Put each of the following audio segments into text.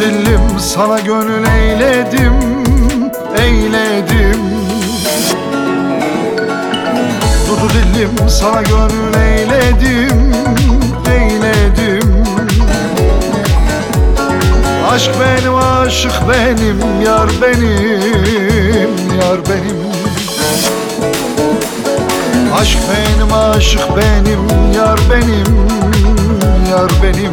dillim sana gönül eyledim, eyledim. Dudu dillim sana gönül eyledim, eyledim. Aşk benim, aşık benim, yar benim, yar benim. Aşk benim, aşık benim, yar benim, yar benim.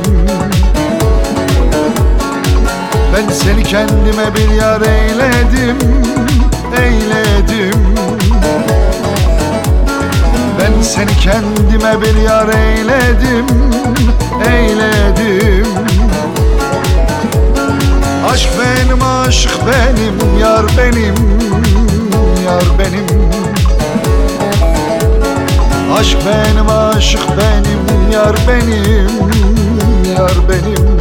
Ben seni kendime bir yar eyledim, eyledim. Ben seni kendime bir yar eyledim, eyledim. Aşk benim, aşık benim, yar benim, yar benim. Aşk benim, aşık benim, yar benim, yar benim.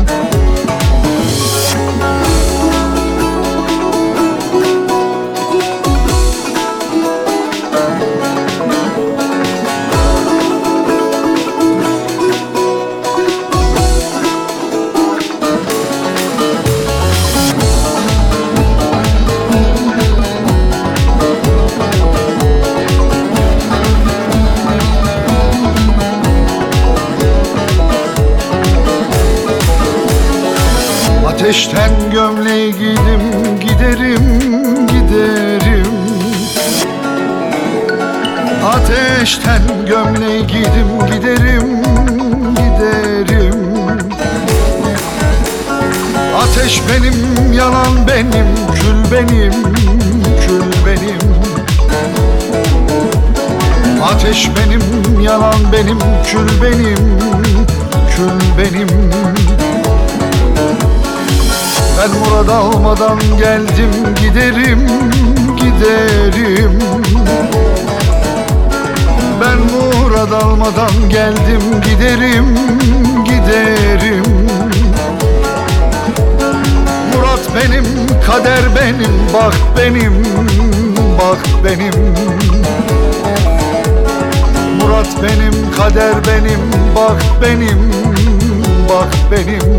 Ateşten gömleği giydim, giderim, giderim. Ateşten gömleği giydim, giderim, giderim. Ateş benim, yalan benim, kül benim, kül benim. Ateş benim, yalan benim, kül benim, kül benim. Ben murad almadan geldim, giderim, giderim. Ben murad almadan geldim, giderim, giderim. Murat benim, kader benim, baht benim, baht benim. Murat benim, kader benim, baht benim, baht benim.